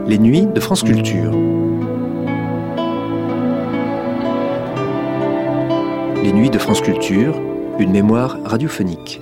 Les nuits de France Culture. Les nuits de France Culture, une mémoire radiophonique.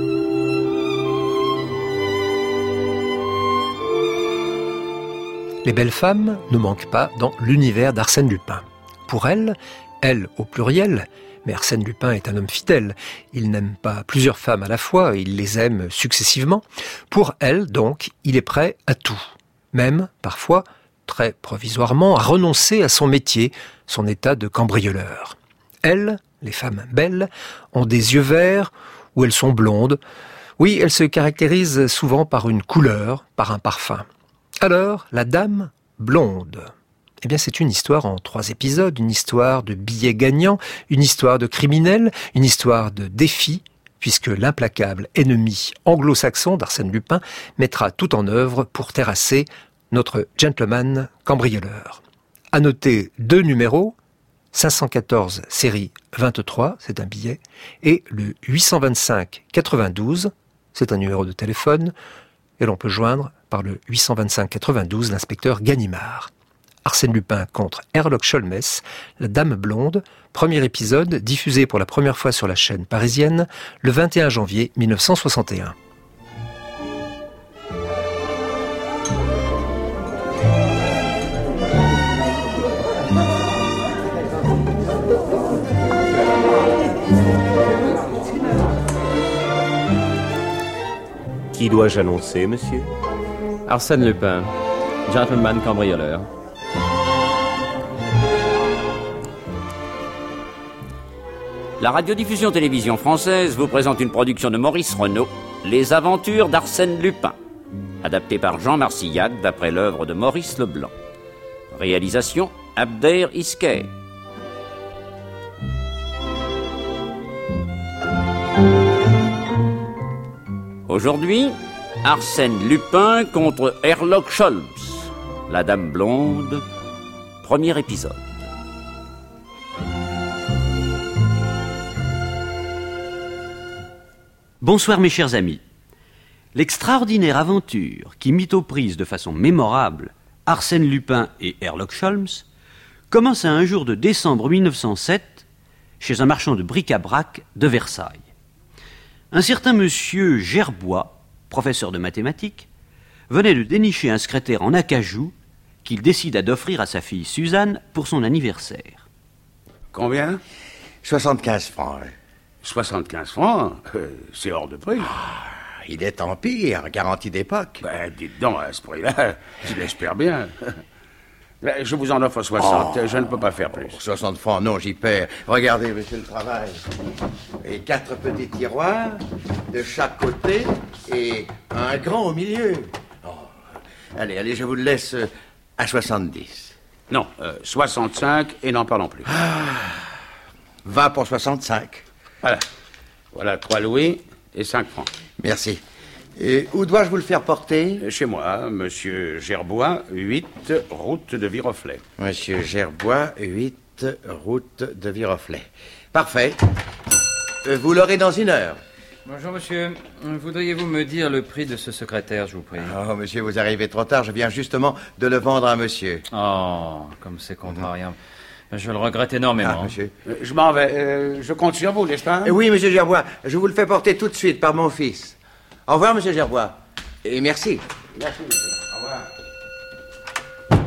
Les belles femmes ne manquent pas dans l'univers d'Arsène Lupin. Pour elle au pluriel, mais Arsène Lupin est un homme fidèle. Il n'aime pas plusieurs femmes à la fois, il les aime successivement. Pour elle, donc, il est prêt à tout. Même, parfois, très provisoirement, à renoncer à son métier, son état de cambrioleur. Elles, les femmes belles, ont des yeux verts ou elles sont blondes. Oui, elles se caractérisent souvent par une couleur, par un parfum. Alors, la dame blonde. Eh bien, c'est une histoire en 3 épisodes, une histoire de billets gagnants, une histoire de criminels, une histoire de défis, puisque l'implacable ennemi anglo-saxon d'Arsène Lupin mettra tout en œuvre pour terrasser notre gentleman cambrioleur. À noter 2 numéros, 514 série 23, c'est un billet, et le 825 92, c'est un numéro de téléphone, et l'on peut joindre par le 825 92 l'inspecteur Ganimard. Arsène Lupin contre Herlock Sholmes, la Dame Blonde, premier épisode diffusé pour la première fois sur la chaîne parisienne le 21 janvier 1961. Qui dois-je annoncer, monsieur ? Arsène Lupin, gentleman cambrioleur. La radiodiffusion-télévision française vous présente une production de Maurice Renaud, Les aventures d'Arsène Lupin, adaptée par Jean Marcillac d'après l'œuvre de Maurice Leblanc. Réalisation Abder Isker. Aujourd'hui, Arsène Lupin contre Herlock Sholmes, la Dame Blonde, premier épisode. Bonsoir mes chers amis. L'extraordinaire aventure qui mit aux prises de façon mémorable Arsène Lupin et Herlock Sholmes commence à un jour de décembre 1907 chez un marchand de bric-à-brac de Versailles. Un certain monsieur Gerbois, professeur de mathématiques, venait de dénicher un secrétaire en acajou qu'il décida d'offrir à sa fille Suzanne pour son anniversaire. Combien ? 75 francs. 75 francs, c'est hors de prix. Il est empire, garantie d'époque. Ben, dites donc, à ce prix-là, je l'espère bien. Je vous en offre 60, je ne peux pas faire plus. 60 francs, non, j'y perds. Regardez, monsieur, le travail. Et 4 petits tiroirs de chaque côté et un grand au milieu. Allez, je vous le laisse à 70. Non, 65 et n'en parlons plus. 20 pour 65. Voilà 3 louis et 5 francs. Merci. Et où dois-je vous le faire porter ? Chez moi, monsieur Gerbois, 8, route de Viroflay. Monsieur Gerbois, 8, route de Viroflay. Parfait. Vous l'aurez dans 1 heure. Bonjour monsieur, voudriez-vous me dire le prix de ce secrétaire, je vous prie ? Oh, monsieur, vous arrivez trop tard, je viens justement de le vendre à monsieur. Oh, comme c'est contrariant. Je le regrette énormément. Monsieur. Je m'en vais, je compte sur vous, n'est-ce pas ? Oui, monsieur Gerbois, je vous le fais porter tout de suite par mon fils. Au revoir, monsieur Gerbois. Et merci. Merci, monsieur. Au revoir.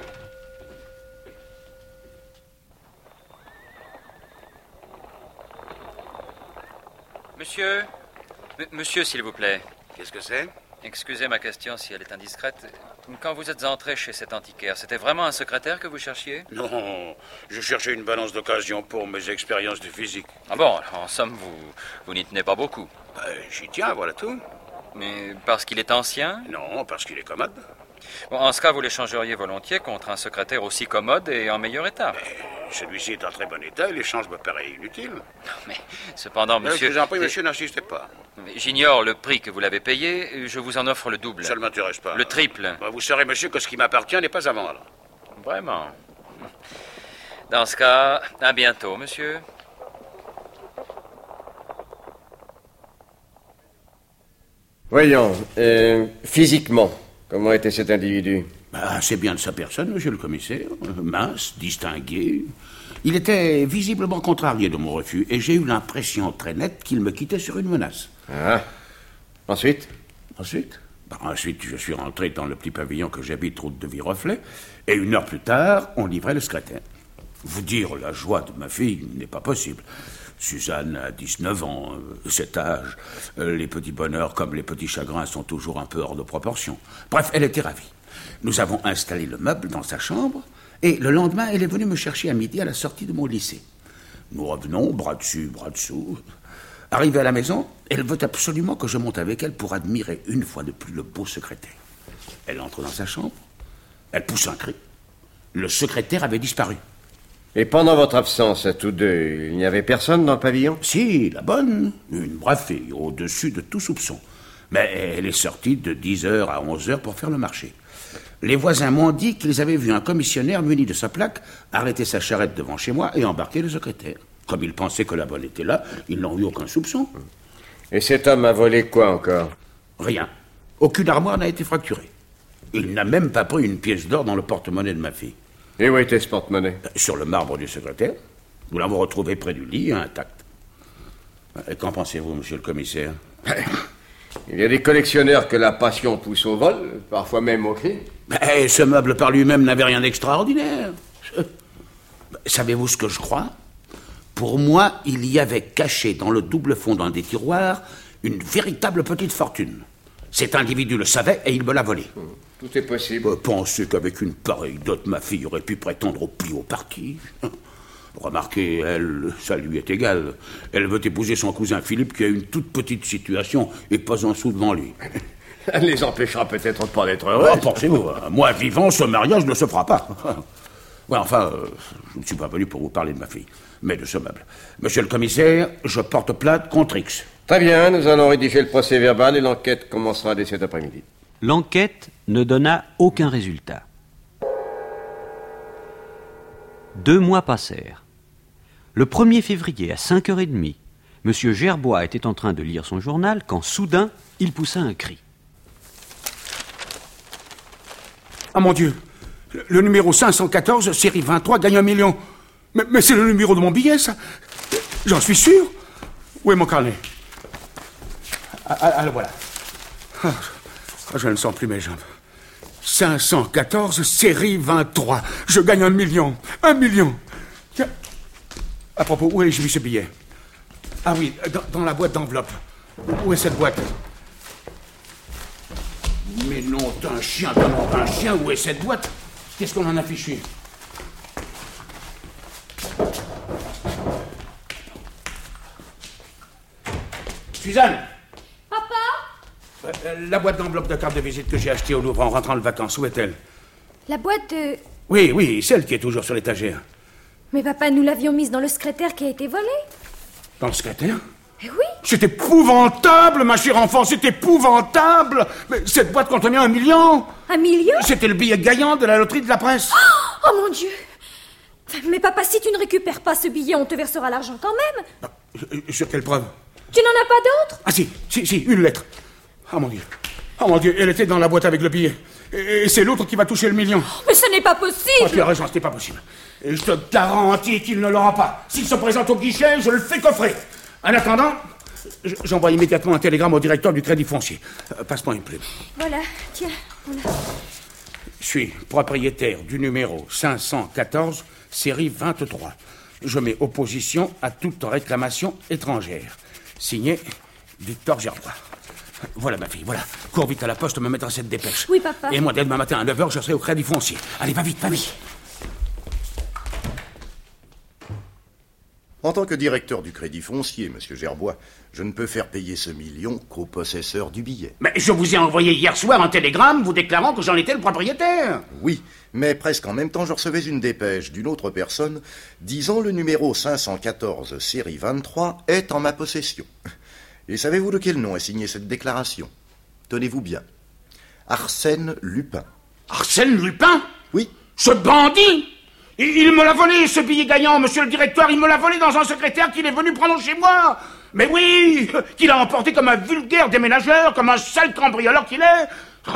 Monsieur, s'il vous plaît. Qu'est-ce que c'est ? Excusez ma question si elle est indiscrète. Quand vous êtes entré chez cet antiquaire, c'était vraiment un secrétaire que vous cherchiez ? Non, je cherchais une balance d'occasion pour mes expériences de physique. Ah bon, en somme, vous n'y tenez pas beaucoup. J'y tiens, voilà tout. Mais parce qu'il est ancien ? Non, parce qu'il est commode. Bon, en ce cas, vous l'échangeriez volontiers contre un secrétaire aussi commode et en meilleur état. Celui-ci est en très bon état et l'échange me paraît inutile. Mais cependant, monsieur... Je vous en prie, monsieur, n'insistez pas. J'ignore le prix que vous l'avez payé, je vous en offre le double. Ça ne m'intéresse pas. Le triple. Vous saurez, monsieur, que ce qui m'appartient n'est pas à vendre. Vraiment. Dans ce cas, à bientôt, monsieur. Voyons, physiquement, comment était cet individu ? C'est bien de sa personne, monsieur le commissaire. Mince, distingué. Il était visiblement contrarié de mon refus, et j'ai eu l'impression très nette qu'il me quittait sur une menace. Ah. Ensuite? Ensuite, je suis rentré dans le petit pavillon que j'habite, route de Viroflay, et 1 heure plus tard, on livrait le secrétaire. Vous dire la joie de ma fille n'est pas possible. Suzanne a 19 ans, cet âge. Les petits bonheurs comme les petits chagrins sont toujours un peu hors de proportion. Bref, elle était ravie. Nous avons installé le meuble dans sa chambre, et le lendemain, elle est venue me chercher à midi à la sortie de mon lycée. Nous revenons, bras dessus, bras dessous. Arrivée à la maison, elle veut absolument que je monte avec elle pour admirer une fois de plus le beau secrétaire. Elle entre dans sa chambre, elle pousse un cri. Le secrétaire avait disparu. Et pendant votre absence à tous deux, il n'y avait personne dans le pavillon? Si, la bonne, une brave fille, au-dessus de tout soupçon. Mais elle est sortie de 10h à 11h pour faire le marché. Les voisins m'ont dit qu'ils avaient vu un commissionnaire muni de sa plaque arrêter sa charrette devant chez moi et embarquer le secrétaire. Comme ils pensaient que la bonne était là, ils n'ont eu aucun soupçon. Et cet homme a volé quoi encore? Rien. Aucune armoire n'a été fracturée. Il n'a même pas pris une pièce d'or dans le porte-monnaie de ma fille. Et où était ce porte-monnaie? Sur le marbre du secrétaire. Nous l'avons retrouvé près du lit, intact. Et qu'en pensez-vous, monsieur le commissaire? Il y a des collectionneurs que la passion pousse au vol, parfois même au crime. Ce meuble par lui-même n'avait rien d'extraordinaire. Savez-vous ce que je crois? Pour moi, il y avait caché dans le double fond d'un des tiroirs une véritable petite fortune. Cet individu le savait et il me l'a volé. Tout est possible. Pensez qu'avec une pareille dot, ma fille aurait pu prétendre au plus haut parti. Remarquez, elle, ça lui est égal. Elle veut épouser son cousin Philippe qui a une toute petite situation et pas un sou devant lui. Elle les empêchera peut-être pas d'être heureux. Pensez-vous, moi vivant, ce mariage ne se fera pas. Ouais, enfin, je ne suis pas venu pour vous parler de ma fille, mais de ce meuble. Monsieur le commissaire, je porte plainte contre X. Très bien, nous allons rédiger le procès verbal et l'enquête commencera dès cet après-midi. L'enquête ne donna aucun résultat. 2 mois passèrent. Le 1er février, à 5h30, M. Gerbois était en train de lire son journal quand, soudain, il poussa un cri. Ah mon Dieu! Le numéro 514, série 23, gagne 1 million. Mais c'est le numéro de mon billet, ça. J'en suis sûr. Où est mon carnet? Ah, le voilà. Je ne sens plus mes jambes. 514, série 23. Je gagne 1 million. 1 million. Tiens. À propos, où ai-je vu ce billet? Ah oui, dans la boîte d'enveloppe. Où est cette boîte? Mais non d'un chien, où est cette boîte? Qu'est-ce qu'on en a fichu? Suzanne! Papa? La boîte d'enveloppe de carte de visite que j'ai achetée au Louvre en rentrant de vacances, où est-elle? La boîte de... Oui, celle qui est toujours sur l'étagère. Mais papa, nous l'avions mise dans le secrétaire qui a été volé. Dans le secrétaire? Eh oui. C'est épouvantable, ma chère enfant, c'est épouvantable. Mais cette boîte contenait 1 million. 1 million? C'était le billet gagnant de la loterie de la presse. Oh mon Dieu! Mais papa, si tu ne récupères pas ce billet, on te versera l'argent quand même. Sur quelle preuve? Tu n'en as pas d'autre? Ah si, une lettre. Oh mon Dieu, elle était dans la boîte avec le billet. Et c'est l'autre qui va toucher le million. Mais ce n'est pas possible. Oh, tu as raison, ce n'est pas possible. Et je te garantis qu'il ne l'aura pas. S'il se présente au guichet, je le fais coffrer. En attendant, j'envoie immédiatement un télégramme au directeur du Crédit Foncier. Passe-moi une plume. Voilà, tiens, voilà. Je suis propriétaire du numéro 514, série 23. Je mets opposition à toute réclamation étrangère. Signé Victor Gerbois. Voilà ma fille, voilà. Cours vite à la poste me mettre cette dépêche. Oui, papa. Et moi, dès demain matin à 9h, je serai au Crédit Foncier. Allez, va vite, va vite. En tant que directeur du Crédit Foncier, monsieur Gerbois, je ne peux faire payer ce million qu'au possesseur du billet. Mais je vous ai envoyé hier soir un télégramme vous déclarant que j'en étais le propriétaire. Oui, mais presque en même temps, je recevais une dépêche d'une autre personne disant le numéro 514, série 23, est en ma possession. Et savez-vous de quel nom est signée cette déclaration? Tenez-vous bien. Arsène Lupin. Arsène Lupin? Oui. Ce bandit! Il me l'a volé, ce billet gagnant, monsieur le directeur. Il me l'a volé dans un secrétaire qu'il est venu prendre chez moi. Mais oui, qu'il a emporté comme un vulgaire déménageur, comme un sale cambrioleur qu'il est.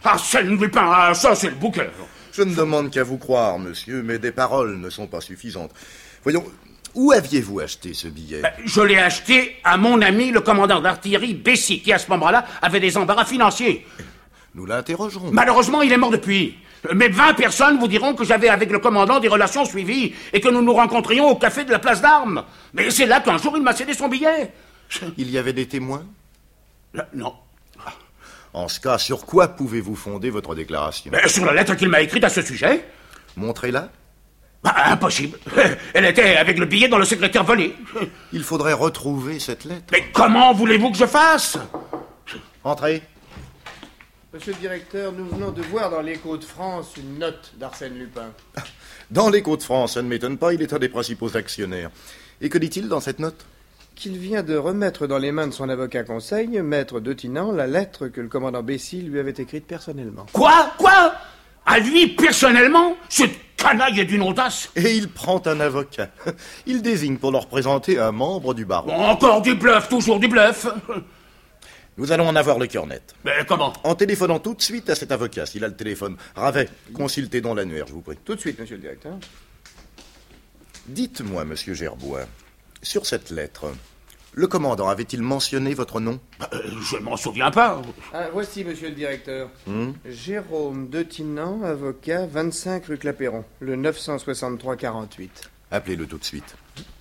Arsène Lupin, ah, ça c'est le bouquet. Je ne demande qu'à vous croire, monsieur, mais des paroles ne sont pas suffisantes. Voyons, où aviez-vous acheté ce billet? Je l'ai acheté à mon ami le commandant d'artillerie Bessy, qui à ce moment-là avait des embarras financiers. Nous l'interrogerons. Malheureusement, il est mort depuis. Mais 20 personnes vous diront que j'avais avec le commandant des relations suivies et que nous nous rencontrions au café de la place d'Armes. Mais c'est là qu'un jour il m'a cédé son billet. Il y avait des témoins? Non. En ce cas, sur quoi pouvez-vous fonder votre déclaration? Sur la lettre qu'il m'a écrite à ce sujet. Montrez-la. Impossible. Elle était avec le billet dans le secrétaire volé. Il faudrait retrouver cette lettre. Mais comment voulez-vous que je fasse? Entrez. Monsieur le directeur, nous venons de voir dans l'Écho de France une note d'Arsène Lupin. Dans l'Écho de France, ça ne m'étonne pas, il est un des principaux actionnaires. Et que dit-il dans cette note? Qu'il vient de remettre dans les mains de son avocat conseil, maître Detinan, la lettre que le commandant Bessy lui avait écrite personnellement. Quoi? À lui, personnellement? Ce canaille est d'une audace. Et il prend un avocat. Il désigne pour le représenter un membre du barreau. Encore du bluff, toujours du bluff. Nous allons en avoir le cœur net. Mais comment? En téléphonant tout de suite à cet avocat, s'il a le téléphone. Ravet, consultez donc l'annuaire, je vous prie. Tout de suite, monsieur le directeur. Dites-moi, monsieur Gerbois, sur cette lettre, le commandant avait-il mentionné votre nom? Je ne m'en souviens pas. Voici, monsieur le directeur. Jérôme Detinan, avocat, 25 rue Clapeyron, le 963-48. Appelez-le tout de suite.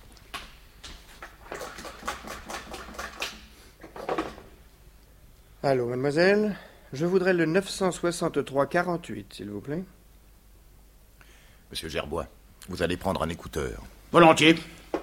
Allô, mademoiselle. Je voudrais le 963-48, s'il vous plaît. Monsieur Gerbois, vous allez prendre un écouteur. Volontiers.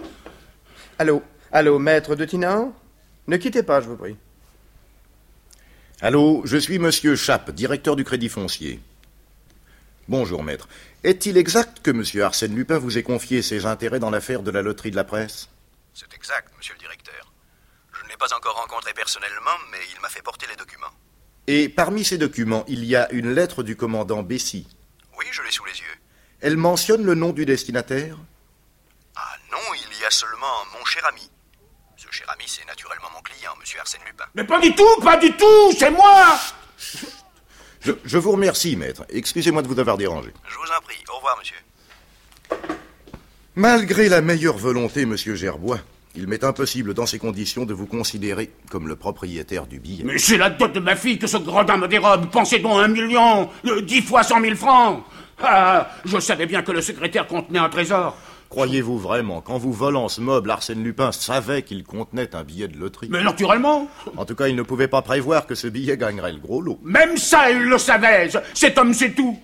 Allô, maître Detinan? Ne quittez pas, je vous prie. Allô, je suis monsieur Chappe, directeur du Crédit Foncier. Bonjour, maître. Est-il exact que monsieur Arsène Lupin vous ait confié ses intérêts dans l'affaire de la loterie de la presse? C'est exact, monsieur le directeur. Je ne l'ai pas encore rencontré personnellement, mais il m'a fait porter les documents. Et parmi ces documents, il y a une lettre du commandant Bessy. Oui, je l'ai sous les yeux. Elle mentionne le nom du destinataire? Ah non, il y a seulement mon cher ami. Ce cher ami, c'est naturellement mon client, monsieur Arsène Lupin. Mais pas du tout, c'est moi! Je vous remercie, maître. Excusez-moi de vous avoir dérangé. Je vous en prie. Au revoir, monsieur. Malgré la meilleure volonté, monsieur Gerbois, il m'est impossible dans ces conditions de vous considérer comme le propriétaire du billet. Mais c'est la dot de ma fille que ce gredin me dérobe. Pensez donc à 1 million, 10 fois 100 000 francs. Ah, je savais bien que le secrétaire contenait un trésor. Croyez-vous vraiment qu'en vous volant ce meuble, Arsène Lupin savait qu'il contenait un billet de loterie? Mais naturellement. En tout cas, il ne pouvait pas prévoir que ce billet gagnerait le gros lot. Même ça, il le savait. Cet homme sait tout.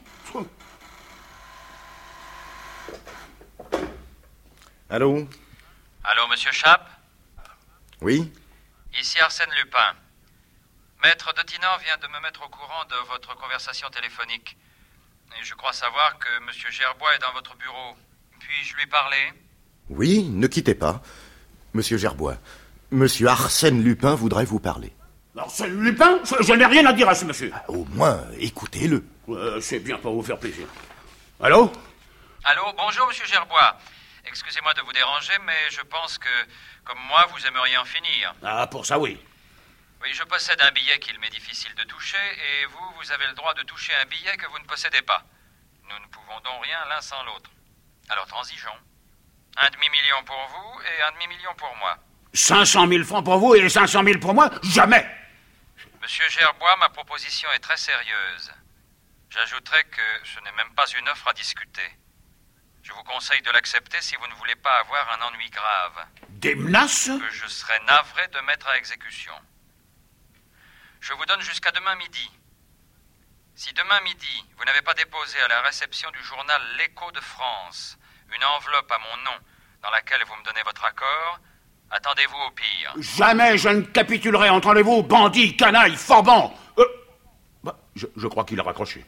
Allô? Allô, monsieur Chappe? Oui? Ici Arsène Lupin. Maître Detinan vient de me mettre au courant de votre conversation téléphonique. Et je crois savoir que monsieur Gerbois est dans votre bureau. Puis-je lui parler? Oui, ne quittez pas. Monsieur Gerbois, monsieur Arsène Lupin voudrait vous parler. Arsène Lupin? Je n'ai rien à dire à ce monsieur. Au moins, écoutez-le. C'est bien pour vous faire plaisir. Allô? Allô, bonjour monsieur Gerbois. Excusez-moi de vous déranger, mais je pense que, comme moi, vous aimeriez en finir. Ah, pour ça, oui. Oui, je possède un billet qu'il m'est difficile de toucher, et vous avez le droit de toucher un billet que vous ne possédez pas. Nous ne pouvons donc rien l'un sans l'autre. Alors transigeons. 1 demi-million pour vous et 1 demi-million pour moi. 500 000 francs pour vous et 500 000 pour moi? Jamais! Monsieur Gerbois, ma proposition est très sérieuse. J'ajouterai que ce n'est même pas une offre à discuter. Je vous conseille de l'accepter si vous ne voulez pas avoir un ennui grave. Des menaces? Que je serais navré de mettre à exécution. Je vous donne jusqu'à demain midi. Si demain midi, vous n'avez pas déposé à la réception du journal L'Écho de France une enveloppe à mon nom dans laquelle vous me donnez votre accord, attendez-vous au pire. Jamais je ne capitulerai, entendez-vous, bandit, canaille, forban. Je crois qu'il a raccroché.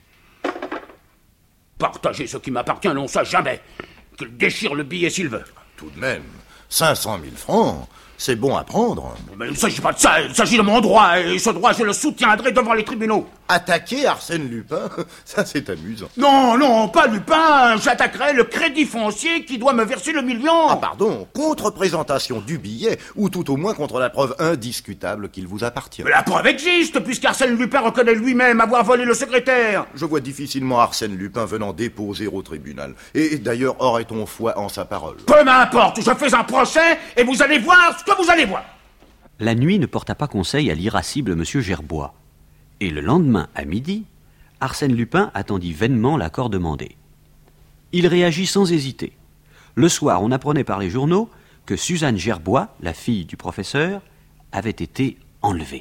Partager ce qui m'appartient, non, ça jamais. Qu'il déchire le billet s'il veut. Tout de même, 500 000 francs, c'est bon à prendre. Mais il ne s'agit pas de ça, il s'agit de mon droit, et ce droit, je le soutiendrai devant les tribunaux. Attaquer Arsène Lupin, ça c'est amusant. Non, pas Lupin, j'attaquerai le crédit foncier qui doit me verser le million. Ah pardon, contre-présentation du billet, ou tout au moins contre la preuve indiscutable qu'il vous appartient. Mais la preuve existe, puisqu'Arsène Lupin reconnaît lui-même avoir volé le secrétaire. Je vois difficilement Arsène Lupin venant déposer au tribunal. Et d'ailleurs, aurait-on foi en sa parole? Peu m'importe, je fais un procès, et vous allez voir ce que vous allez voir. La nuit ne porta pas conseil à l'irascible M. Gerbois. Et le lendemain, à midi, Arsène Lupin attendit vainement l'accord demandé. Il réagit sans hésiter. Le soir, on apprenait par les journaux que Suzanne Gerbois, la fille du professeur, avait été enlevée.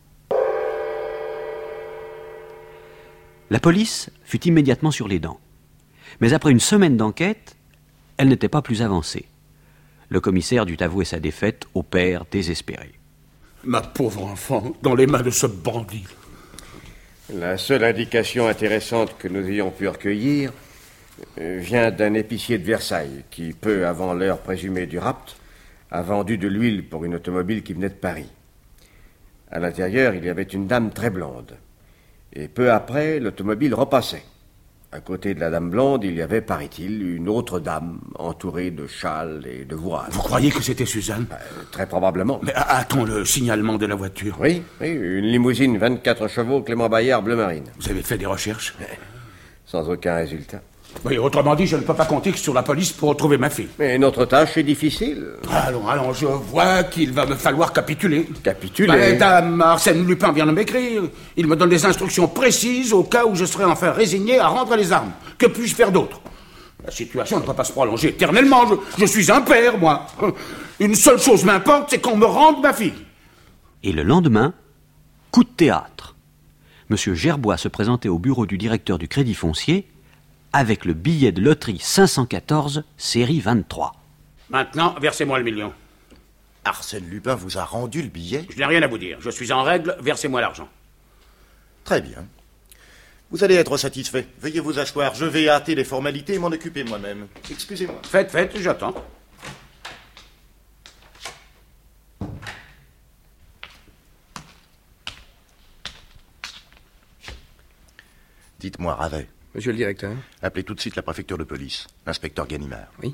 La police fut immédiatement sur les dents. Mais après une semaine d'enquête, elle n'était pas plus avancée. Le commissaire dut avouer sa défaite au père désespéré. Ma pauvre enfant, dans les mains de ce bandit. La seule indication intéressante que nous ayons pu recueillir vient d'un épicier de Versailles qui, peu avant l'heure présumée du rapt, a vendu de l'huile pour une automobile qui venait de Paris. À l'intérieur, il y avait une dame très blonde. Et peu après, l'automobile repassait. À côté de la dame blonde, il y avait, paraît-il, une autre dame entourée de châles et de voiles. Vous croyez que c'était Suzanne? Très probablement. Mais a-t-on le signalement de la voiture? Oui, une limousine 24 chevaux Clément Bayard bleu marine. Vous avez fait des recherches? Sans aucun résultat. Oui, autrement dit, je ne peux pas compter sur la police pour retrouver ma fille. Mais notre tâche est difficile. Allons, je vois qu'il va me falloir capituler. Capituler? Dame Arsène Lupin vient de m'écrire. Il me donne des instructions précises au cas où je serais enfin résigné à rendre les armes. Que puis-je faire d'autre? La situation ne peut pas se prolonger éternellement. Je suis un père, moi. Une seule chose m'importe, c'est qu'on me rende ma fille. Et le lendemain, coup de théâtre. Monsieur Gerbois se présentait au bureau du directeur du Crédit Foncier avec le billet de loterie 514, série 23. Maintenant, versez-moi le million. Arsène Lupin vous a rendu le billet? Je n'ai rien à vous dire. Je suis en règle, versez-moi l'argent. Très bien. Vous allez être satisfait. Veuillez vous asseoir. Je vais hâter les formalités et m'en occuper moi-même. Excusez-moi. Faites, j'attends. Dites-moi, Ravet. Monsieur le directeur. Appelez tout de suite la préfecture de police. L'inspecteur Ganimard. Oui.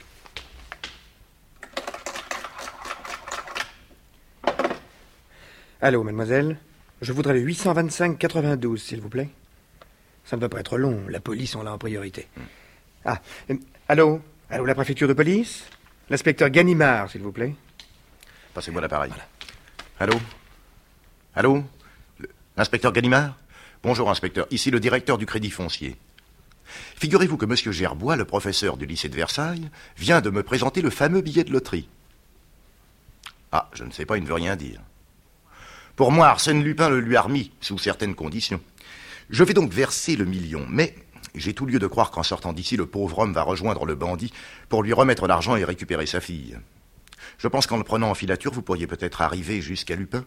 Allô, mademoiselle. Je voudrais le 825-92, s'il vous plaît. Ça ne doit pas être long. La police, on l'a en priorité. Allô, la préfecture de police? L'inspecteur Ganimard, s'il vous plaît. Passez-moi l'appareil. Voilà. Allô? L'inspecteur Ganimard? Bonjour, inspecteur. Ici le directeur du Crédit Foncier. Figurez-vous que monsieur Gerbois, le professeur du lycée de Versailles, vient de me présenter le fameux billet de loterie. Ah, je ne sais pas, il ne veut rien dire. Pour moi, Arsène Lupin le lui a remis, sous certaines conditions. Je vais donc verser le million, mais j'ai tout lieu de croire qu'en sortant d'ici, le pauvre homme va rejoindre le bandit pour lui remettre l'argent et récupérer sa fille. Je pense qu'en le prenant en filature, vous pourriez peut-être arriver jusqu'à Lupin.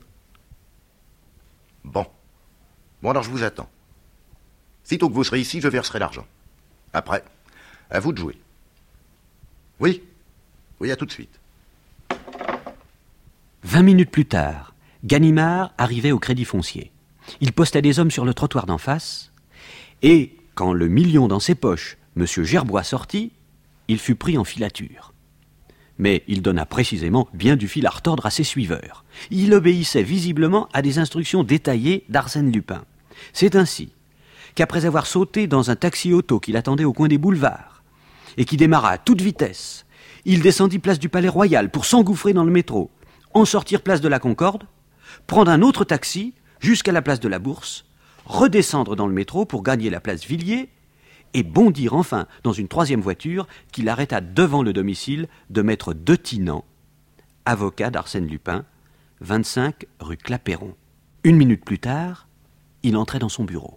Bon, alors je vous attends. Sitôt que vous serez ici, je verserai l'argent. Après, à vous de jouer. Oui, à tout de suite. 20 minutes plus tard, Ganimard arrivait au Crédit Foncier. Il postait des hommes sur le trottoir d'en face, et, quand le million dans ses poches, M. Gerbois sortit, il fut pris en filature. Mais il donna précisément bien du fil à retordre à ses suiveurs. Il obéissait visiblement à des instructions détaillées d'Arsène Lupin. C'est ainsi qu'après avoir sauté dans un taxi-auto qui l'attendait au coin des boulevards, et qui démarra à toute vitesse, il descendit place du Palais Royal pour s'engouffrer dans le métro, en sortir place de la Concorde, prendre un autre taxi jusqu'à la place de la Bourse, redescendre dans le métro pour gagner la place Villiers, et bondir enfin dans une troisième voiture qui l'arrêta devant le domicile de maître Detinant, avocat d'Arsène Lupin, 25 rue Clapeyron. 1 minute plus tard, il entrait dans son bureau.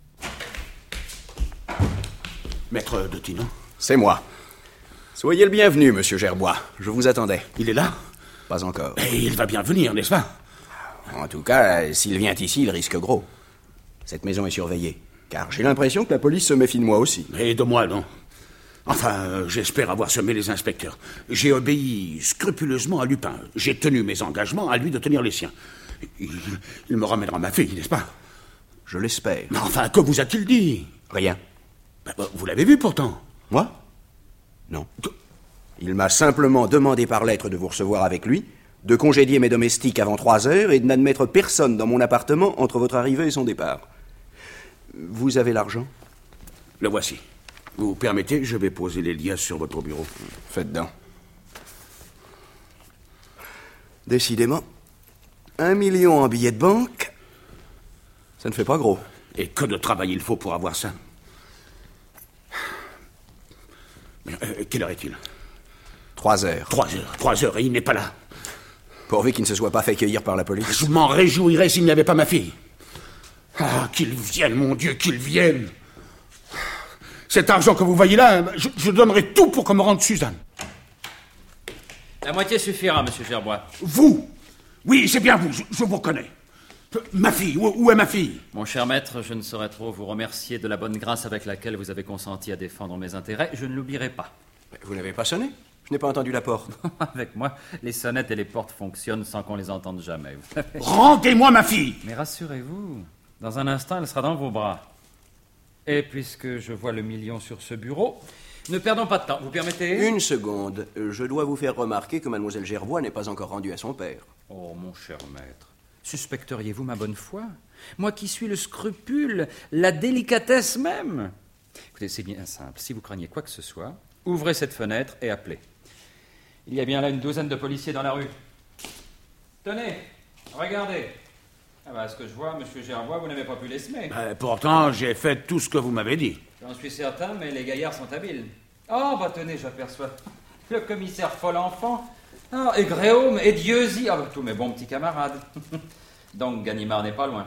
Maître Detinant? C'est moi. Soyez le bienvenu, monsieur Gerbois. Je vous attendais. Il est là? Pas encore. Et il va bien venir, n'est-ce pas? En tout cas, s'il vient ici, il risque gros. Cette maison est surveillée. Car j'ai l'impression que la police se méfie de moi aussi. Et de moi, non? Enfin, j'espère avoir semé les inspecteurs. J'ai obéi scrupuleusement à Lupin. J'ai tenu mes engagements, à lui de tenir les siens. Il me ramènera ma fille, n'est-ce pas? Je l'espère. Mais enfin, que vous a-t-il dit? Rien. Vous l'avez vu pourtant. Moi? Non. Il m'a simplement demandé par lettre de vous recevoir avec lui, de congédier mes domestiques avant 3 heures et de n'admettre personne dans mon appartement entre votre arrivée et son départ. Vous avez l'argent? Le voici. Vous permettez, je vais poser les liasses sur votre bureau. Faites donc. Décidément, 1 million en billets de banque, ça ne fait pas gros. Et que de travail il faut pour avoir ça. Quelle heure est-il? 3 heures. 3 heures, et il n'est pas là. Pourvu qu'il ne se soit pas fait cueillir par la police. Je m'en réjouirais s'il n'y avait pas ma fille. Ah, qu'il vienne, mon Dieu, qu'il vienne. Cet argent que vous voyez là, je donnerai tout pour qu'on me rende Suzanne. La moitié suffira, monsieur Gerbois. Vous? Oui, c'est bien vous, je vous reconnais. Ma fille, où est ma fille? Mon cher maître, je ne saurais trop vous remercier de la bonne grâce avec laquelle vous avez consenti à défendre mes intérêts. Je ne l'oublierai pas. Vous n'avez pas sonné? Je n'ai pas entendu la porte. Avec moi, les sonnettes et les portes fonctionnent sans qu'on les entende jamais. Rendez-moi ma fille! Mais rassurez-vous, dans un instant, elle sera dans vos bras. Et puisque je vois le million sur ce bureau, ne perdons pas de temps. Vous permettez? Une seconde. Je dois vous faire remarquer que mademoiselle Gerbois n'est pas encore rendue à son père. Oh, mon cher maître, suspecteriez-vous ma bonne foi? Moi qui suis le scrupule, la délicatesse même. Écoutez, c'est bien simple. Si vous craignez quoi que ce soit, ouvrez cette fenêtre et appelez. Il y a bien là une douzaine de policiers dans la rue. Tenez, regardez. Ah ben, ce que je vois, monsieur Gerbois, vous n'avez pas pu les semer. Pourtant, j'ai fait tout ce que vous m'avez dit. J'en suis certain, mais les gaillards sont habiles. Oh, bah tenez, j'aperçois le commissaire Folenfant. Ah, et Gréaume, et Dieuzy. Ah, tous mes bons petits camarades. Donc, Ganimard n'est pas loin.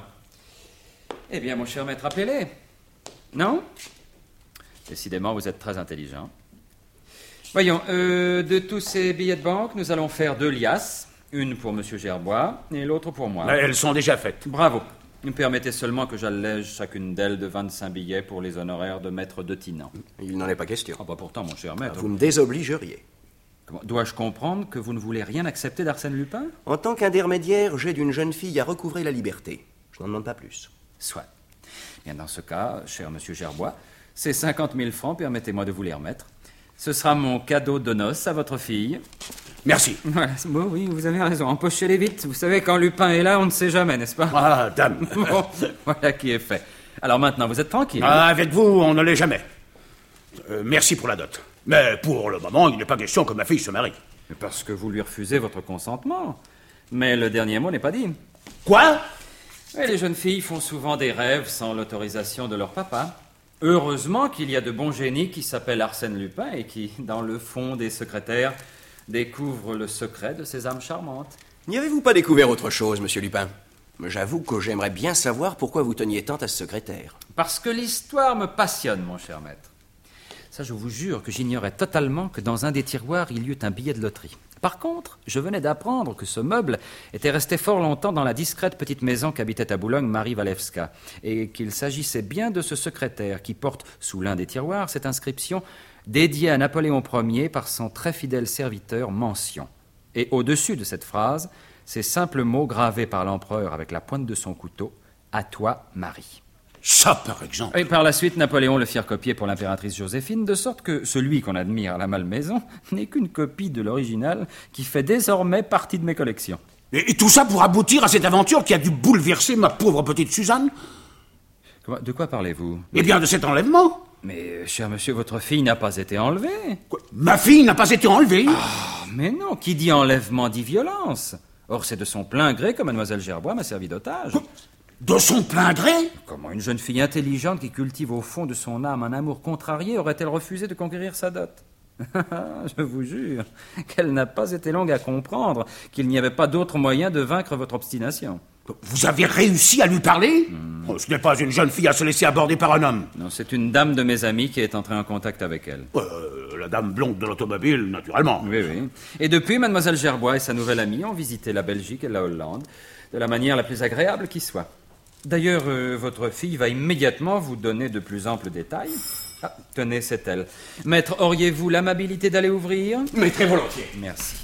Eh bien, mon cher maître, appelez-les. Non? Décidément, vous êtes très intelligent. Voyons, de tous ces billets de banque, nous allons faire 2 liasses. Une pour monsieur Gerbois et l'autre pour moi. Elles sont déjà faites. Bravo. Permettez seulement que j'allège chacune d'elles de 25 billets pour les honoraires de maître de Tinan. Il n'en est pas question. Ah bah pourtant, mon cher maître. Vous me désobligeriez. Dois-je comprendre que vous ne voulez rien accepter d'Arsène Lupin? En tant qu'intermédiaire, j'ai d'une jeune fille à recouvrer la liberté. Je n'en demande pas plus. Soit. Bien, dans ce cas, cher monsieur Gerbois, ces 50 000 francs, permettez-moi de vous les remettre. Ce sera mon cadeau de noces à votre fille. Merci. Voilà, bon, oui, vous avez raison. Empochez-les vite. Vous savez, quand Lupin est là, on ne sait jamais, n'est-ce pas? Ah, dame. Bon, voilà qui est fait. Alors maintenant, vous êtes tranquille? Ah, avec vous, on ne l'est jamais. Merci pour la dot. Mais pour le moment, il n'est pas question que ma fille se marie. Parce que vous lui refusez votre consentement. Mais le dernier mot n'est pas dit. Quoi? Et les jeunes filles font souvent des rêves sans l'autorisation de leur papa. Heureusement qu'il y a de bons génies qui s'appellent Arsène Lupin et qui, dans le fond des secrétaires, découvrent le secret de ces âmes charmantes. N'y avez-vous pas découvert autre chose, monsieur Lupin? J'avoue que j'aimerais bien savoir pourquoi vous teniez tant à ce secrétaire. Parce que l'histoire me passionne, mon cher maître. Ça, je vous jure que j'ignorais totalement que dans un des tiroirs, il y eut un billet de loterie. Par contre, je venais d'apprendre que ce meuble était resté fort longtemps dans la discrète petite maison qu'habitait à Boulogne Marie Walewska, et qu'il s'agissait bien de ce secrétaire qui porte, sous l'un des tiroirs, cette inscription dédiée à Napoléon Ier par son très fidèle serviteur Mention. Et au-dessus de cette phrase, ces simples mots gravés par l'empereur avec la pointe de son couteau, « À toi, Marie ». Ça, par exemple. Et par la suite, Napoléon le fit copier pour l'impératrice Joséphine, de sorte que celui qu'on admire à la Malmaison n'est qu'une copie de l'original qui fait désormais partie de mes collections. Et tout ça pour aboutir à cette aventure qui a dû bouleverser ma pauvre petite Suzanne? De quoi parlez-vous? Eh bien, de cet enlèvement. Mais, cher monsieur, votre fille n'a pas été enlevée. Quoi? Ma fille n'a pas été enlevée? Ah, mais non, qui dit enlèvement dit violence. Or, c'est de son plein gré que mademoiselle Gerbois m'a servi d'otage. Quoi? De son plein gré? Comment une jeune fille intelligente qui cultive au fond de son âme un amour contrarié aurait-elle refusé de conquérir sa dot? Je vous jure qu'elle n'a pas été longue à comprendre qu'il n'y avait pas d'autre moyen de vaincre votre obstination. Vous avez réussi à lui parler? Ce n'est pas une jeune fille à se laisser aborder par un homme. Non, c'est une dame de mes amis qui est entrée en contact avec elle. La dame blonde de l'automobile, naturellement. Oui, oui. Et depuis, mademoiselle Gerbois et sa nouvelle amie ont visité la Belgique et la Hollande de la manière la plus agréable qui soit. D'ailleurs, votre fille va immédiatement vous donner de plus amples détails. Ah, tenez, c'est elle. Maître, auriez-vous l'amabilité d'aller ouvrir? Mais très volontiers. Merci.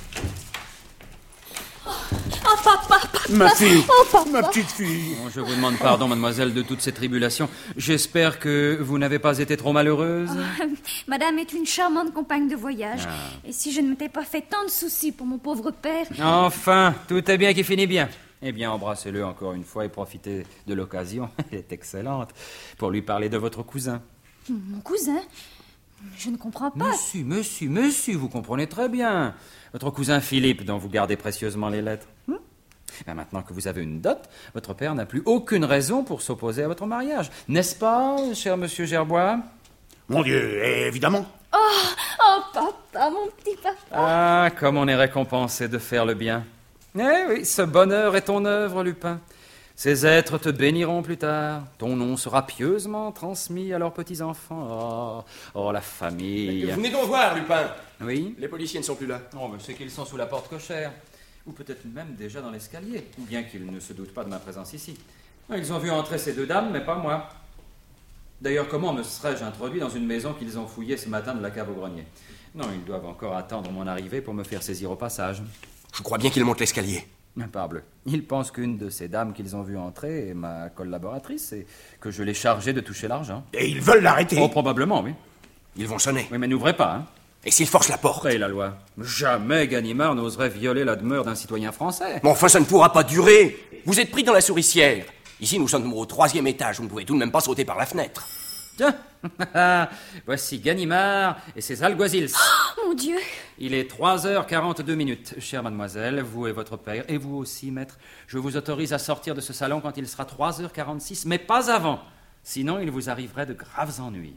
Oh, papa! Ma fille! Oh, papa! Ma petite fille! Bon, je vous demande pardon, mademoiselle, de toutes ces tribulations. J'espère que vous n'avez pas été trop malheureuse. Madame est une charmante compagne de voyage. Ah. Et si je ne m'étais pas fait tant de soucis pour mon pauvre père... Enfin, tout est bien qui finit bien. Eh bien, embrassez-le encore une fois et profitez de l'occasion. Elle est excellente. Pour lui parler de votre cousin. Mon cousin? Je ne comprends pas. Monsieur, vous comprenez très bien. Votre cousin Philippe, dont vous gardez précieusement les lettres. Ben, maintenant que vous avez une dot, votre père n'a plus aucune raison pour s'opposer à votre mariage. N'est-ce pas, cher monsieur Gerbois? Mon Dieu, évidemment. Oh, papa, mon petit papa. Ah, comme on est récompensé de faire le bien. Eh oui, ce bonheur est ton œuvre, Lupin. Ces êtres te béniront plus tard. Ton nom sera pieusement transmis à leurs petits-enfants. Oh, la famille. Venez donc voir, Lupin. Oui? Les policiers ne sont plus là. Oh, mais c'est qu'ils sont sous la porte cochère. Ou peut-être même déjà dans l'escalier. Ou bien qu'ils ne se doutent pas de ma présence ici. Ils ont vu entrer ces deux dames, mais pas moi. D'ailleurs, comment me serais-je introduit dans une maison qu'ils ont fouillée ce matin de la cave au grenier? Non, ils doivent encore attendre mon arrivée pour me faire saisir au passage. Je crois bien qu'ils montent l'escalier. Parbleu. Ils pensent qu'une de ces dames qu'ils ont vues entrer est ma collaboratrice et que je l'ai chargée de toucher l'argent. Et ils veulent l'arrêter? Oh, probablement, oui. Ils vont sonner. Oui, mais n'ouvrez pas, hein. Et s'ils forcent la porte? Et la loi. Jamais Ganimard n'oserait violer la demeure d'un citoyen français. Mais enfin, ça ne pourra pas durer. Vous êtes pris dans la souricière. Ici, nous sommes au 3e étage. Vous ne pouvez tout de même pas sauter par la fenêtre. Tiens, voici Ganimard et ses alguazils. Oh, mon Dieu! Il est 3h42. Chère mademoiselle, vous et votre père, et vous aussi, maître, je vous autorise à sortir de ce salon quand il sera 3h46, mais pas avant. Sinon, il vous arriverait de graves ennuis.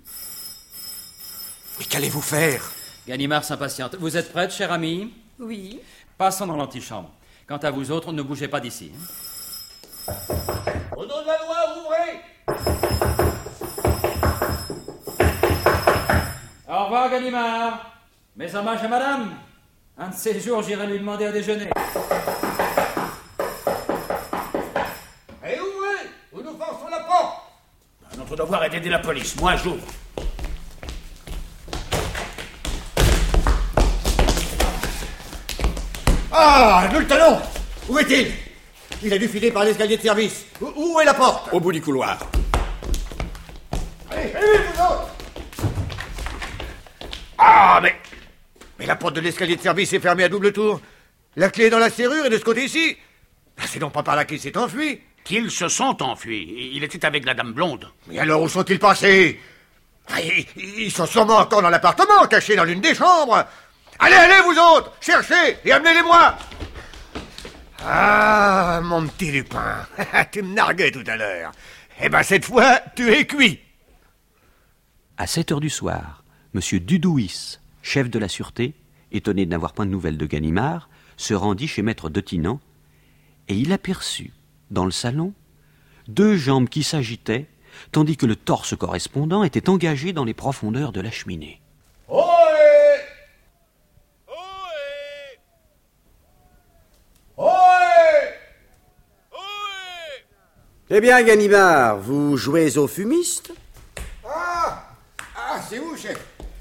Mais qu'allez-vous faire? Ganimard s'impatiente. Vous êtes prête, cher ami? Oui. Passons dans l'antichambre. Quant à vous autres, ne bougez pas d'ici. Au nom de la loi, ouvrez! Au revoir, Ganimard. Mes hommages à madame. Un de ces jours, j'irai lui demander à déjeuner. Et ouvrez! Ou nous forçons la porte! Notre devoir est d'aider la police. Moi, j'ouvre. Ah, nous le talon! Où est-il? Il a dû filer par l'escalier de service. Où est la porte? Au bout du couloir. Allez, vous autres! Ah, mais la porte de l'escalier de service est fermée à double tour. La clé est dans la serrure et de ce côté-ci. C'est donc pas par là qu'il s'est enfui. Qu'ils se sont enfuis. Il était avec la dame blonde. Mais alors où sont-ils passés? Ils sont sûrement encore dans l'appartement, cachés dans l'une des chambres. Allez, vous autres, cherchez et amenez-les-moi. Ah, mon petit Lupin, tu me narguais tout à l'heure. Eh ben, cette fois, tu es cuit. À 7h du soir, M. Dudouis, chef de la sûreté, étonné de n'avoir point de nouvelles de Ganimard, se rendit chez maître Detinan, et il aperçut, dans le salon, deux jambes qui s'agitaient, tandis que le torse correspondant était engagé dans les profondeurs de la cheminée. Ohé! Eh bien, Ganimard, vous jouez au fumiste? Ah, c'est où, chef?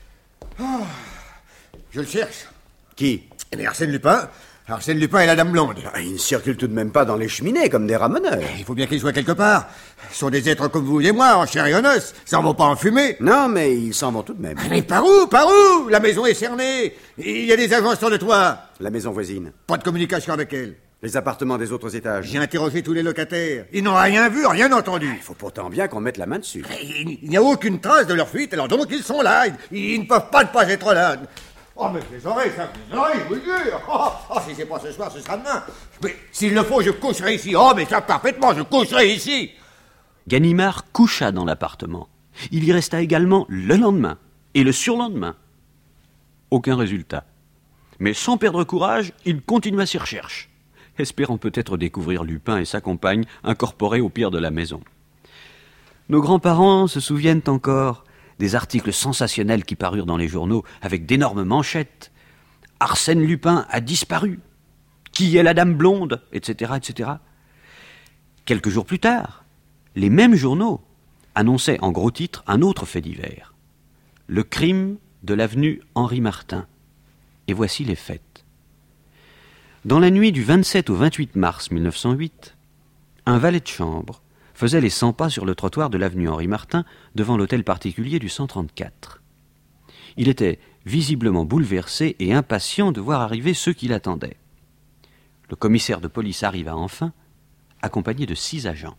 Je le cherche. Qui? Eh bien, Arsène Lupin. Arsène Lupin et la dame blonde. Ils ne circulent tout de même pas dans les cheminées comme des ramoneurs. Il faut bien qu'ils soient quelque part. Ce sont des êtres comme vous et moi, en chair et en os. Ça en vont pas en fumée. Non, mais ils s'en vont tout de même. Mais par où? La maison est cernée. Il y a des agents sur le toit. La maison voisine. Pas de communication avec elle. Les appartements des autres étages. J'ai interrogé tous les locataires. Ils n'ont rien vu, rien entendu. Il faut pourtant bien qu'on mette la main dessus. Il n'y a aucune trace de leur fuite, alors donc ils sont là. Ils ne peuvent pas ne pas être là. Oh, mais les oreilles, je vous le jure. Oh, si c'est pas ce soir, ce sera demain. Mais s'il le faut, je coucherai ici. Oh, mais ça parfaitement, je coucherai ici. Ganimard coucha dans l'appartement. Il y resta également le lendemain et le surlendemain. Aucun résultat. Mais sans perdre courage, il continua ses recherches, espérant peut-être découvrir Lupin et sa compagne incorporés au pire de la maison. Nos grands-parents se souviennent encore des articles sensationnels qui parurent dans les journaux avec d'énormes manchettes. Arsène Lupin a disparu. Qui est la dame blonde, etc., etc. Quelques jours plus tard, les mêmes journaux annonçaient en gros titre un autre fait divers. Le crime de l'avenue Henri Martin. Et voici les faits. Dans la nuit du 27 au 28 mars 1908, un valet de chambre faisait les 100 pas sur le trottoir de l'avenue Henri Martin devant l'hôtel particulier du 134. Il était visiblement bouleversé et impatient de voir arriver ceux qui l'attendaient. Le commissaire de police arriva enfin, accompagné de 6 agents.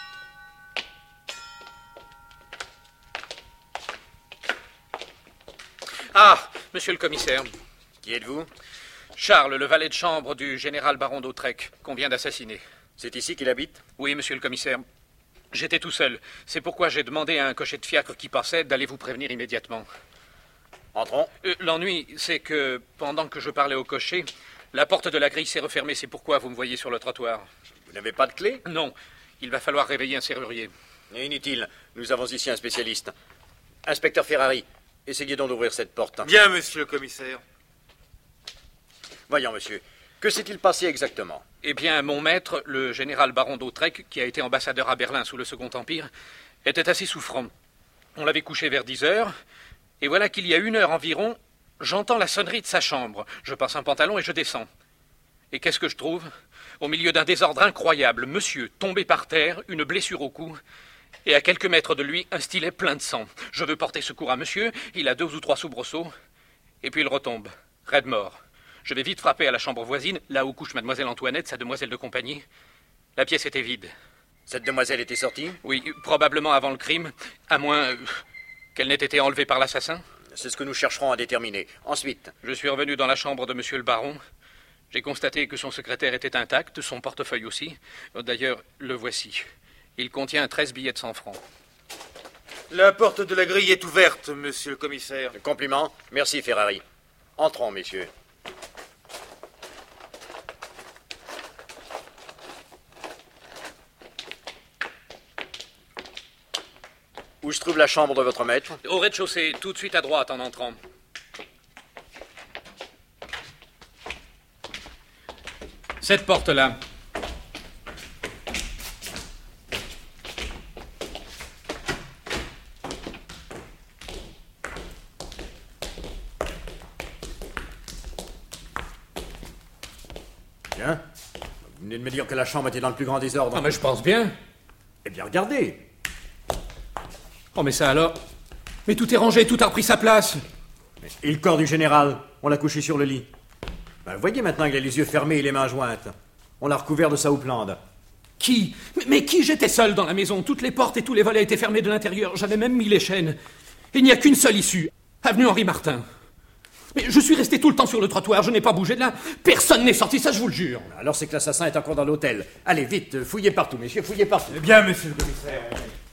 Ah, monsieur le commissaire. Qui êtes-vous? Charles, le valet de chambre du général baron d'Autrec, qu'on vient d'assassiner. C'est ici qu'il habite? Oui, monsieur le commissaire. J'étais tout seul. C'est pourquoi j'ai demandé à un cocher de fiacre qui passait d'aller vous prévenir immédiatement. Entrons. L'ennui, c'est que, pendant que je parlais au cocher, la porte de la grille s'est refermée. C'est pourquoi vous me voyez sur le trottoir. Vous n'avez pas de clé? Non. Il va falloir réveiller un serrurier. Inutile. Nous avons ici un spécialiste. Inspecteur Ferrari, essayez donc d'ouvrir cette porte. Bien, monsieur le commissaire. Voyons, monsieur. Que s'est-il passé exactement? Eh bien, mon maître, le général baron d'Autrec, qui a été ambassadeur à Berlin sous le Second Empire, était assez souffrant. On l'avait couché vers 10 heures, et voilà qu'il y a 1 heure environ, j'entends la sonnerie de sa chambre. Je passe un pantalon et je descends. Et qu'est-ce que je trouve? Au milieu d'un désordre incroyable, monsieur tombé par terre, une blessure au cou, et à quelques mètres de lui, un stylet plein de sang. Je veux porter secours à monsieur, il a 2 ou 3 soubresauts, et puis il retombe, raide mort. Je vais vite frapper à la chambre voisine, là où couche mademoiselle Antoinette, sa demoiselle de compagnie. La pièce était vide. Cette demoiselle était sortie? Oui, probablement avant le crime, à moins qu'elle n'ait été enlevée par l'assassin. C'est ce que nous chercherons à déterminer. Ensuite? Je suis revenu dans la chambre de monsieur le baron. J'ai constaté que son secrétaire était intact, son portefeuille aussi. D'ailleurs, le voici. Il contient 13 billets de 100 francs. La porte de la grille est ouverte, monsieur le commissaire. Compliment. Merci, Ferrari. Entrons, messieurs. Où se trouve la chambre de votre maître? Au rez-de-chaussée, tout de suite à droite en entrant. Cette porte-là. Bien. Vous venez de me dire que la chambre était dans le plus grand désordre. Ah, mais je pense bien. Eh bien, regardez. Oh, mais ça alors? Mais tout est rangé, tout a repris sa place. Et le corps du général? On l'a couché sur le lit. Ben, voyez maintenant qu'il a les yeux fermés et les mains jointes. On l'a recouvert de sa houppelande. Qui? Mais qui? J'étais seul dans la maison. Toutes les portes et tous les volets étaient fermés de l'intérieur. J'avais même mis les chaînes. Il n'y a qu'une seule issue. Avenue Henri Martin. Mais je suis resté tout le temps sur le trottoir. Je n'ai pas bougé de là. Personne n'est sorti, ça je vous le jure. Alors c'est que l'assassin est encore dans l'hôtel. Allez, vite, fouillez partout, messieurs, fouillez partout. Bien, monsieur le commissaire.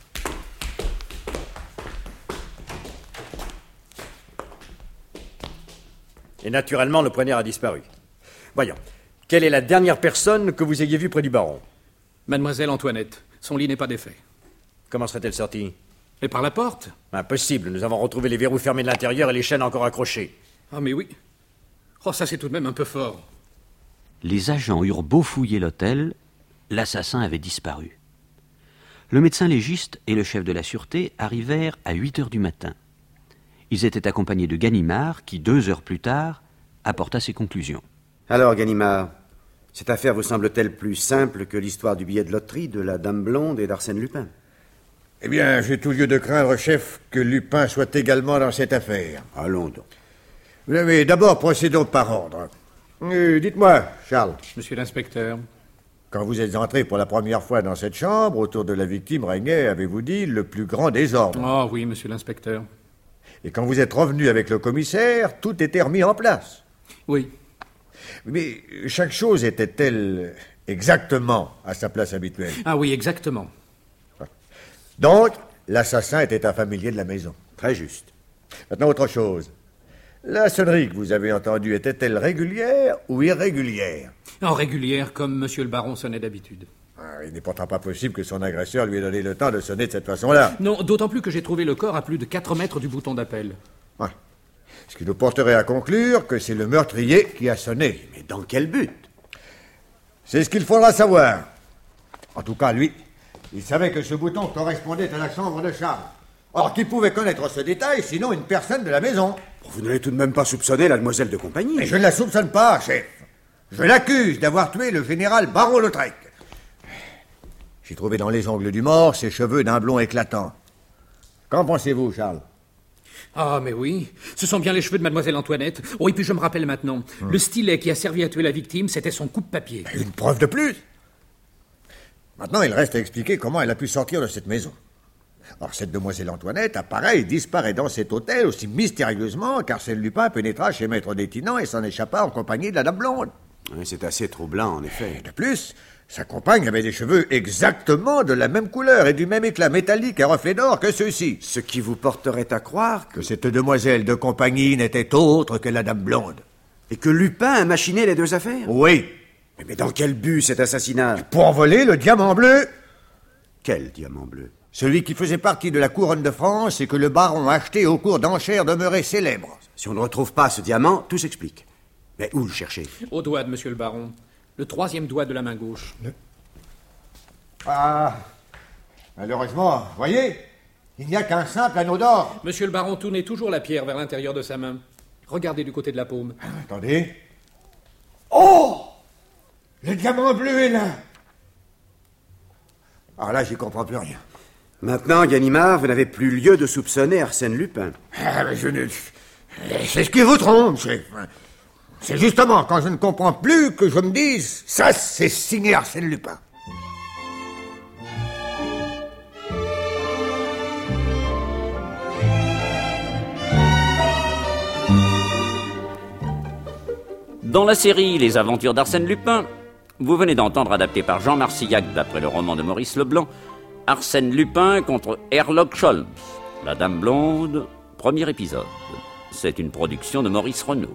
Et naturellement, le poignard a disparu. Voyons. Quelle est la dernière personne que vous ayez vue près du baron? Mademoiselle Antoinette. Son lit n'est pas défait. Comment serait-elle sortie? Et par la porte? Impossible. Nous avons retrouvé les verrous fermés de l'intérieur et les chaînes encore accrochées. Ah, mais oui. Oh, ça c'est tout de même un peu fort. Les agents eurent beau fouiller l'hôtel, l'assassin avait disparu. Le médecin légiste et le chef de la sûreté arrivèrent à 8 heures du matin. Ils étaient accompagnés de Ganimard, qui, 2 heures plus tard, apporta ses conclusions. Alors, Ganimard, cette affaire vous semble-t-elle plus simple que l'histoire du billet de loterie de la Dame Blonde et d'Arsène Lupin? Eh bien, j'ai tout lieu de craindre, chef, que Lupin soit également dans cette affaire. Allons donc. Mais d'abord, procédons par ordre. Dites-moi, Charles. Monsieur l'inspecteur. Quand vous êtes entré pour la première fois dans cette chambre, autour de la victime régnait, avez-vous dit, le plus grand désordre. Oh oui, monsieur l'inspecteur. Et quand vous êtes revenu avec le commissaire, tout était remis en place. Oui. Mais chaque chose était-elle exactement à sa place habituelle? Ah oui, exactement. Donc, l'assassin était un familier de la maison. Très juste. Maintenant, autre chose. La sonnerie que vous avez entendue était-elle régulière ou irrégulière? En régulière, comme monsieur le baron sonnait d'habitude. Il n'est pourtant pas possible que son agresseur lui ait donné le temps de sonner de cette façon-là. Non, d'autant plus que j'ai trouvé le corps à plus de 4 mètres du bouton d'appel. Ouais. Ce qui nous porterait à conclure que c'est le meurtrier qui a sonné. Mais dans quel but? C'est ce qu'il faudra savoir. En tout cas, lui, il savait que ce bouton correspondait à la chambre de Charles. Or, qui pouvait connaître ce détail, sinon une personne de la maison? Vous n'allez tout de même pas soupçonner la demoiselle de compagnie. Mais je ne la soupçonne pas, chef. Je l'accuse d'avoir tué le général Baron-Lautrec. J'ai trouvé dans les ongles du mort ses cheveux d'un blond éclatant. Qu'en pensez-vous, Charles? Ah, mais oui, ce sont bien les cheveux de mademoiselle Antoinette. Oh, et puis je me rappelle maintenant, le stylet qui a servi à tuer la victime, c'était son coupe-papier. Une preuve de plus. Maintenant, il reste à expliquer comment elle a pu sortir de cette maison. Or, cette demoiselle Antoinette apparaît et disparaît dans cet hôtel aussi mystérieusement qu'Arsène Lupin pénétra chez Maître Détinant et s'en échappa en compagnie de la Dame Blonde. Oui, c'est assez troublant, en effet. Et de plus, sa compagne avait des cheveux exactement de la même couleur et du même éclat métallique à reflet d'or que ceux-ci. Ce qui vous porterait à croire que cette demoiselle de compagnie n'était autre que la Dame Blonde. Et que Lupin a machiné les deux affaires? Oui. Mais dans quel but, cet assassinat? Pour en voler le diamant bleu. Quel diamant bleu? Celui qui faisait partie de la couronne de France et que le baron a acheté au cours d'enchères demeuré célèbre. Si on ne retrouve pas ce diamant, tout s'explique. Mais où le chercher? Au doigt de monsieur le baron. Le 3e doigt de la main gauche. Ah, malheureusement, voyez, il n'y a qu'un simple anneau d'or. Monsieur le baron tournait toujours la pierre vers l'intérieur de sa main. Regardez du côté de la paume. Attendez. Oh! Le diamant bleu est là. Alors là, j'y comprends plus rien. Maintenant, Ganimard, vous n'avez plus lieu de soupçonner Arsène Lupin. Ah, mais c'est ce qui vous trompe, chef. C'est justement quand je ne comprends plus que je me dise « Ça, c'est signé Arsène Lupin ». Dans la série Les Aventures d'Arsène Lupin, vous venez d'entendre, adapté par Jean Marcillac d'après le roman de Maurice Leblanc, Arsène Lupin contre Herlock Sholmes, la Dame Blonde, premier épisode. C'est une production de Maurice Renaud.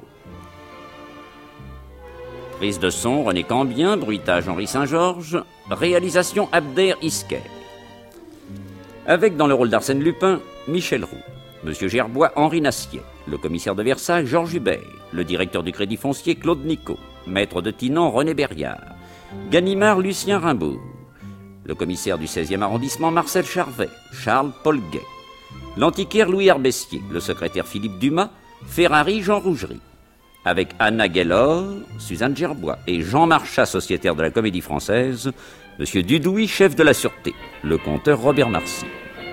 Prise de son, René Cambien, bruitage Henri Saint-Georges, réalisation Abder Isker. Avec dans le rôle d'Arsène Lupin, Michel Roux, Monsieur Gerbois, Henri Nassier, le commissaire de Versailles, Georges Hubert, le directeur du Crédit Foncier, Claude Nicot, maître de Tinan, René Berriard, Ganimard, Lucien Rimbaud, le commissaire du 16e arrondissement, Marcel Charvet, Charles Paul Guay, l'antiquaire Louis Herbestier, le secrétaire Philippe Dumas, Ferrari, Jean Rougerie, avec Anna Gaylor, Suzanne Gerbois et Jean Marchas, sociétaire de la Comédie Française, Monsieur Dudouis, chef de la Sûreté, le conteur Robert Marcy.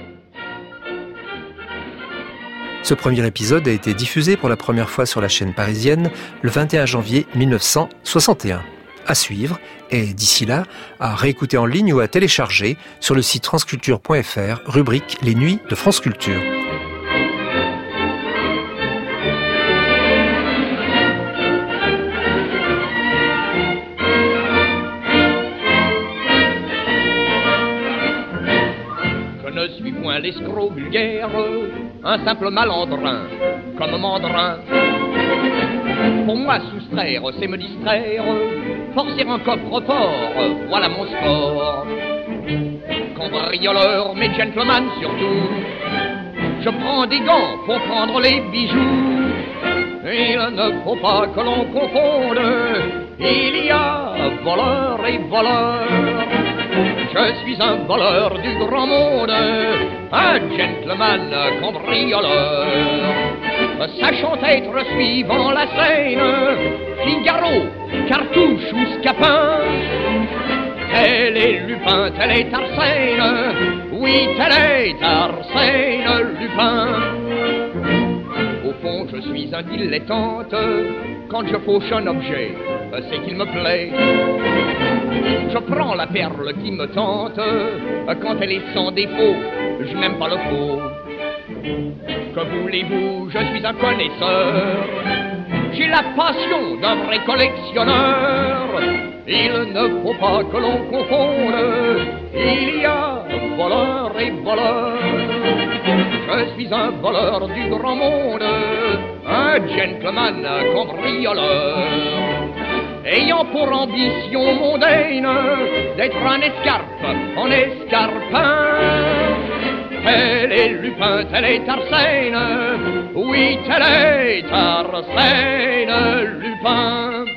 Ce premier épisode a été diffusé pour la première fois sur la chaîne parisienne le 21 janvier 1961. À suivre, et d'ici là, à réécouter en ligne ou à télécharger sur le site franceculture.fr, rubrique Les Nuits de France Culture. L'escroc vulgaire, un simple malandrin, comme mandrin. Pour moi, soustraire, c'est me distraire, forcer un coffre-fort, voilà mon sport. Cambrioleur, mais gentleman surtout, je prends des gants pour prendre les bijoux. Il ne faut pas que l'on confonde, il y a voleur et voleur. Je suis un voleur du grand monde, un gentleman cambrioleur. Sachant être suivant la scène, Figaro, Cartouche ou Scapin. Tel est Lupin, tel est Arsène, oui, tel est Arsène Lupin. Au fond, je suis un dilettante, quand je fauche un objet, c'est qu'il me plaît. Je prends la perle qui me tente, quand elle est sans défaut, je n'aime pas le faux. Que voulez-vous, je suis un connaisseur, j'ai la passion d'un vrai collectionneur. Il ne faut pas que l'on confonde, il y a voleur et voleur. Je suis un voleur du grand monde, un gentleman cambrioleur. Ayant pour ambition mondaine d'être un escarpe en escarpin. Tel est Lupin, tel est Arsène, oui, tel est Arsène Lupin.